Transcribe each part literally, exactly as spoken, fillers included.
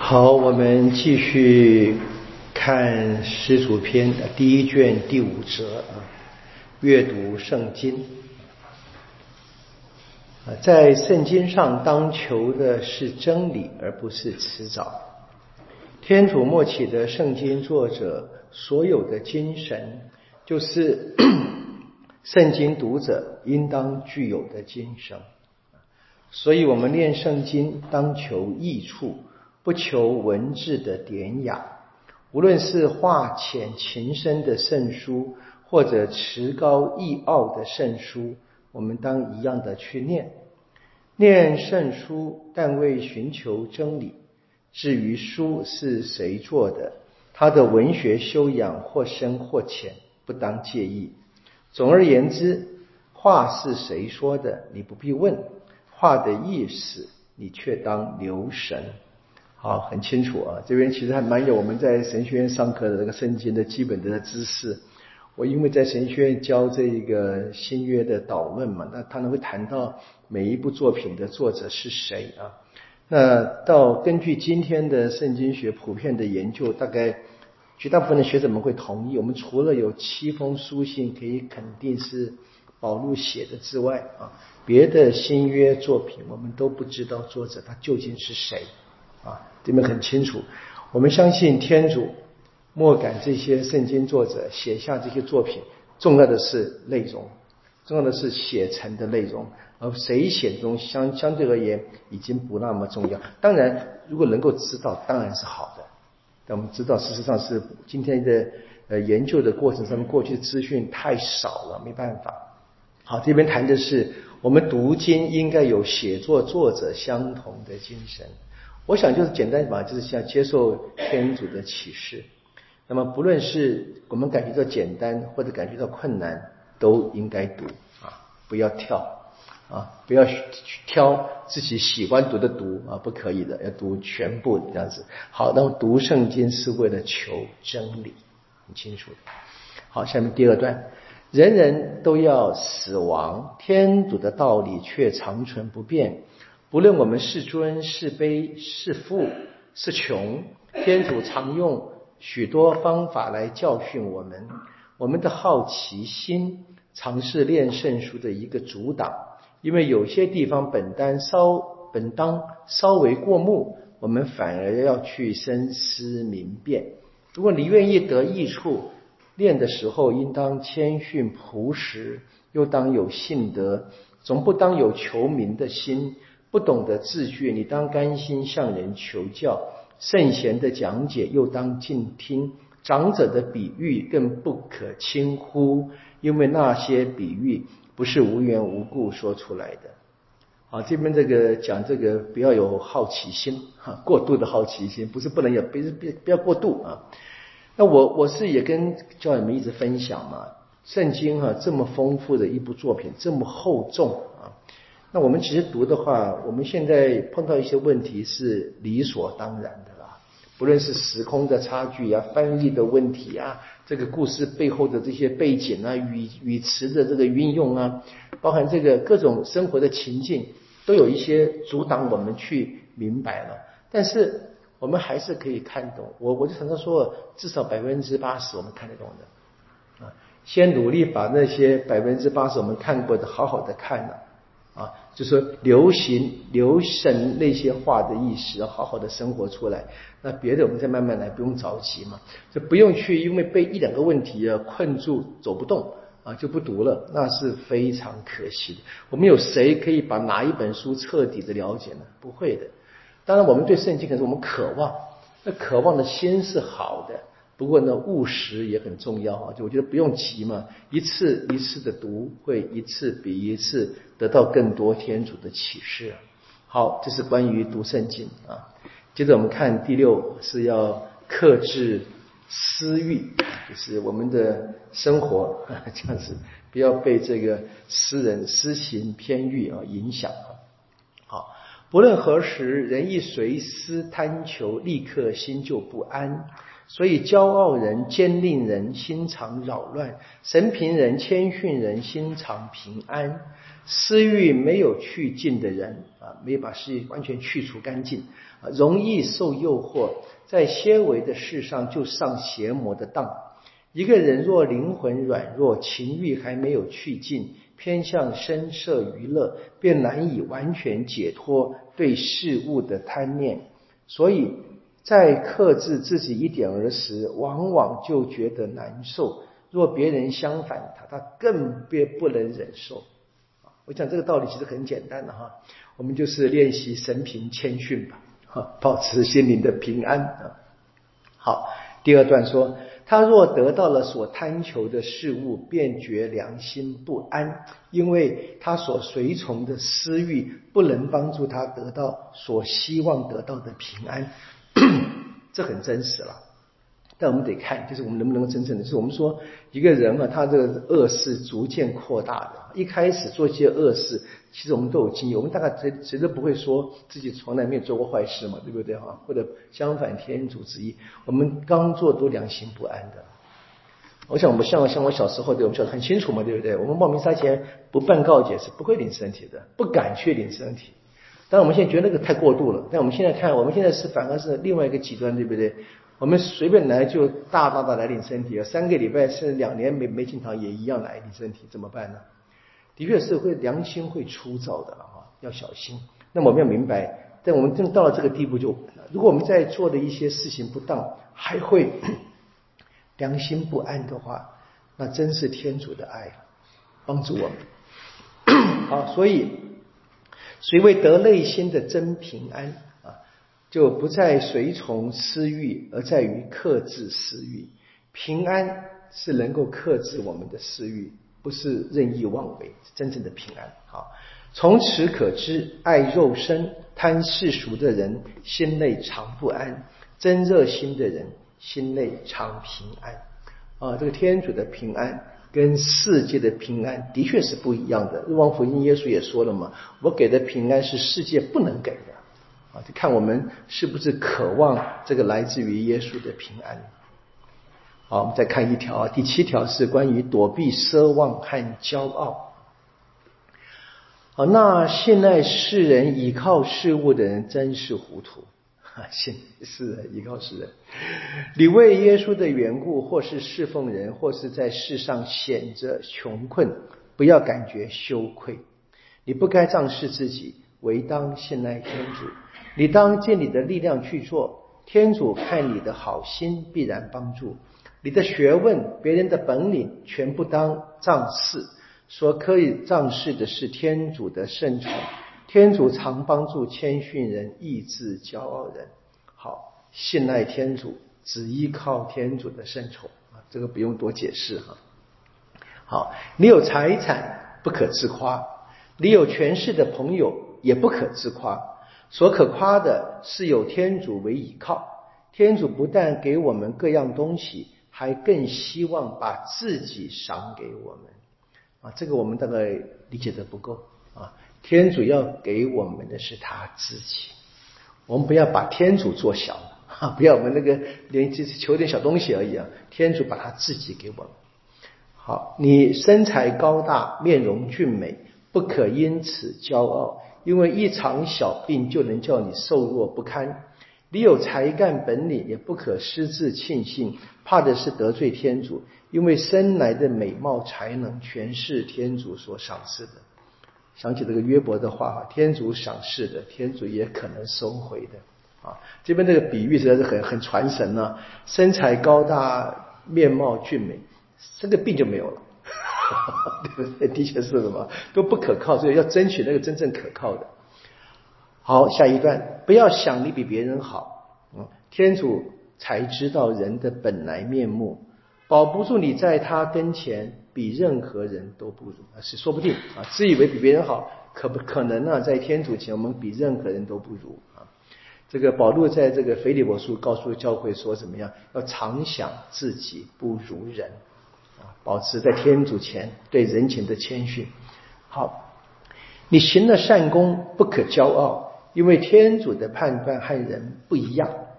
好，我们继续看师祖篇的第一卷第五则啊，阅读圣经。啊，在圣经上当求的是真理，而不是辞藻。天主默启的圣经作者所有的精神，就是圣经读者应当具有的精神。所以我们念圣经当求益处，不求文字的典雅。无论是画浅情深的圣书，或者持高义傲的圣书，我们当一样的去念。念圣书，但为寻求真理。至于书是谁做的，他的文学修养或深或浅，不当介意。总而言之，话是谁说的，你不必问；话的意思，你却当留神。好，很清楚啊。这边其实还蛮有我们在神学院上课的这个圣经的基本的知识。我因为在神学院教这个新约的导论嘛，那他们会谈到每一部作品的作者是谁啊。那到根据今天的圣经学普遍的研究，大概绝大部分的学者们会同意，我们除了有七封书信可以肯定是保禄写的之外啊，别的新约作品我们都不知道作者他究竟是谁啊，这边很清楚。我们相信天主默感这些圣经作者写下这些作品，重要的是内容，重要的是写成的内容，而谁写的东西相相对而言已经不那么重要。当然如果能够知道当然是好的，但我们知道事实上是今天的呃研究的过程上面，过去的资讯太少了，没办法。好，这边谈的是我们读经应该有写作作者相同的精神。我想就是简单吧，就是像接受天主的启示。那么不论是我们感觉到简单或者感觉到困难，都应该读啊，不要跳啊，不要去挑自己喜欢读的读啊，不可以的，要读全部这样子。好，那么读圣经是为了求真理，很清楚的。好，下面第二段，人人都要死亡，天主的道理却长存不变。不论我们是尊是卑是富是穷，天主常用许多方法来教训我们。我们的好奇心常是练圣书的一个阻挡，因为有些地方本当稍本当稍微过目，我们反而要去深思明辨。如果你愿意得益处，练的时候应当谦逊朴实，又当有信德，总不当有求名的心。不懂得字句，你当甘心向人求教。圣贤的讲解又当静听，长者的比喻更不可轻忽，因为那些比喻不是无缘无故说出来的。好，这边这个讲这个不要有好奇心，过度的好奇心，不是不能有，不是不要过度啊。那我我是也跟教友们一直分享嘛，圣经啊这么丰富的一部作品，这么厚重啊。那我们其实读的话，我们现在碰到一些问题是理所当然的啦，不论是时空的差距啊，翻译的问题啊，这个故事背后的这些背景啊，语语词的这个运用啊，包含这个各种生活的情境，都有一些阻挡我们去明白了。但是我们还是可以看懂，我我就常常说，至少百分之八十我们看得懂的啊，先努力把那些百分之八十我们看过的好好的看了。啊，就是说流行留神那些话的意识，好好的生活出来。那别的我们再慢慢来，不用着急嘛，就不用去因为被一两个问题啊困住走不动啊就不读了，那是非常可惜的。我们有谁可以把哪一本书彻底的了解呢？不会的。当然我们对圣经可是我们渴望，那渴望的心是好的，不过呢务实也很重要啊，就我觉得不用急嘛，一次一次的读，会一次比一次得到更多天主的启示。好，这是关于读圣经啊。接着我们看第六，是要克制私欲，就是我们的生活这样子，不要被这个私人私情偏欲啊影响啊。好，不论何时，人一随思贪求，立刻心就不安。 所以骄傲人、坚定人心常扰乱，神平人、谦逊人心常平安。私欲没有去尽的人啊，没有把私欲完全去除干净啊，容易受诱惑，在些微的事上就上邪魔的当。一个人若灵魂软弱，情欲还没有去尽，偏向声色娱乐，便难以完全解脱对事物的贪念。所以在克制自己一点儿时，往往就觉得难受，若别人相反他，他更别不能忍受。我讲这个道理其实很简单的哈，我们就是练习神平谦逊吧，哈，保持心灵的平安啊。好，第二段说，他若得到了所贪求的事物，便觉良心不安，因为他所随从的私欲不能帮助他得到所希望得到的平安。这很真实了，但我们得看，就是我们能不能够真正的，就是我们说一个人啊，他这个恶事逐渐扩大的，一开始做一些恶事，其实我们都有经验，我们大概谁谁都不会说自己从来没有做过坏事嘛，对不对哈？或者相反天主之意，我们刚做都良心不安的。我想我们像像我小时候，对我们晓得很清楚嘛，对不对？我们报名赛前不办告解是不会领身体的，不敢去领身体。但我们现在觉得那个太过度了，但我们现在看，我们现在是反而是另外一个极端，对不对？我们随便来就大大的来领身体，三个礼拜甚至两年没没进堂也一样来领身体，怎么办呢？的确是会良心会粗糙的啊，要小心。那么我们要明白，但我们真到了这个地步就，如果我们在做的一些事情不当，还会良心不安的话，那真是天主的爱帮助我们。好，所以谁为得内心的真平安啊，就不再随从私欲，而在于克制私欲。平安是能够克制我们的私欲，不是任意妄为，真正的平安。好，从此可知，爱肉身、贪世俗的人，心内常不安；真热心的人，心内常平安。啊，这个天主的平安跟世界的平安的确是不一样的。日光福音耶稣也说了嘛，我给的平安是世界不能给的。啊，就看我们是不是渴望这个来自于耶稣的平安。好，我们再看一条，第七条是关于躲避奢望和骄傲。好，那现在世人倚靠事物的人真是糊涂。现世人依靠世人，你为耶稣的缘故，或是侍奉人，或是在世上显着穷困，不要感觉羞愧。你不该仗势自己，唯当信赖天主。你当尽你的力量去做，天主看你的好心，必然帮助。你的学问、别人的本领，全不当仗势。所可以仗势的是天主的圣宠。天主常帮助谦逊人，抑制骄傲人。好，信赖天主，只依靠天主的圣宠，这个不用多解释哈。好，你有财产不可自夸，你有权势的朋友也不可自夸。所可夸的是有天主为倚靠。天主不但给我们各样东西，还更希望把自己赏给我们。啊，这个我们大概理解的不够啊。天主要给我们的是他自己，我们不要把天主做小了，不要我们那个连求点小东西而已啊！天主把他自己给我们。好，你身材高大，面容俊美，不可因此骄傲，因为一场小病就能叫你瘦弱不堪。你有才干本领，也不可私自庆幸，怕的是得罪天主，因为生来的美貌才能全是天主所赏赐的。想起这个约伯的话，天主赏识的，天主也可能收回的啊。这边这个比喻实在是很很传神啊，身材高大，面貌俊美，这个病就没有了，对不对？的确是什么都不可靠，所以要争取那个真正可靠的。好，下一段，不要想你比别人好，嗯，天主才知道人的本来面目，保不住你在他跟前比任何人都不如，是说不定啊，自以为比别人好，可不可能呢？在天主前，我们比任何人都不如啊。这个保禄在这个腓立比书告诉教会说怎么样？要常想自己不如人啊，保持在天主前对人前的谦逊。好，你行了善功，不可骄傲，因为天主的判断和人不一样。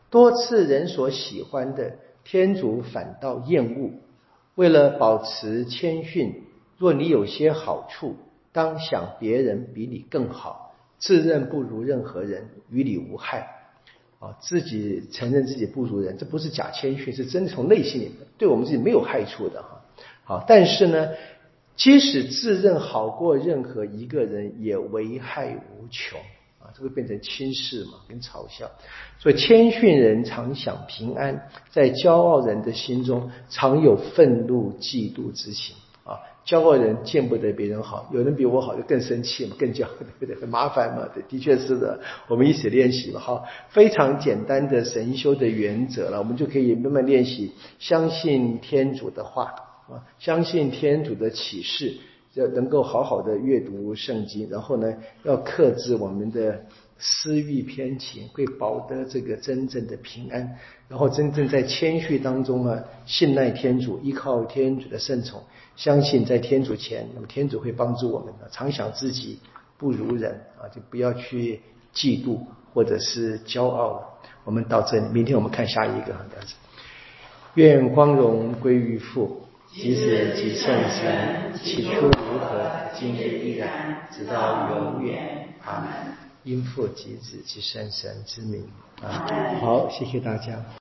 多次人所喜欢的，天主反倒厌恶。为了保持谦逊，若你有些好处，当想别人比你更好，自认不如任何人，与你无害。啊，自己承认自己不如人，这不是假谦逊，是真的从内心里对我们自己没有害处的哈。好，但是呢，即使自认好过任何一个人，也危害无穷啊，这个变成轻视嘛，跟嘲笑。所以谦逊人常享平安，在骄傲人的心中常有愤怒嫉妒之情啊。骄傲人见不得别人好，有人比我好就更生气嘛，更骄傲，对不对？很麻烦嘛，对，的确是的。我们一起练习吧，好，非常简单的神修的原则了，我们就可以慢慢练习，相信天主的话啊，相信天主的启示，要能够好好的阅读圣经，然后呢，要克制我们的私欲偏情，会保得这个真正的平安，然后真正在谦虚当中啊，信赖天主，依靠天主的圣宠，相信在天主前，那么天主会帮助我们的。常想自己不如人啊，就不要去嫉妒或者是骄傲了。我们到这里，明天我们看下一个。愿光荣归于父、及子、及圣神，起初如何，今日依然，直到永远。阿们。因父及子及圣神之名啊。好，谢谢大家。